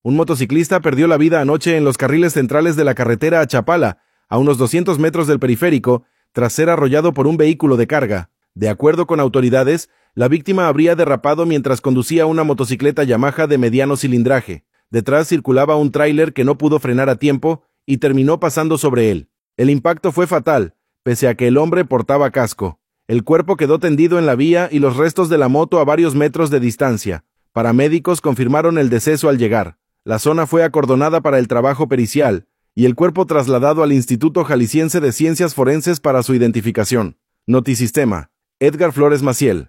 Un motociclista perdió la vida anoche en los carriles centrales de la carretera a Chapala, a unos 200 metros del periférico, tras ser arrollado por un vehículo de carga. De acuerdo con autoridades, la víctima habría derrapado mientras conducía una motocicleta Yamaha de mediano cilindraje. Detrás circulaba un tráiler que no pudo frenar a tiempo y terminó pasando sobre él. El impacto fue fatal, pese a que el hombre portaba casco. El cuerpo quedó tendido en la vía y los restos de la moto a varios metros de distancia. Paramédicos confirmaron el deceso al llegar. La zona fue acordonada para el trabajo pericial, y el cuerpo trasladado al Instituto Jalisciense de Ciencias Forenses para su identificación. Notisistema. Edgar Flores Maciel.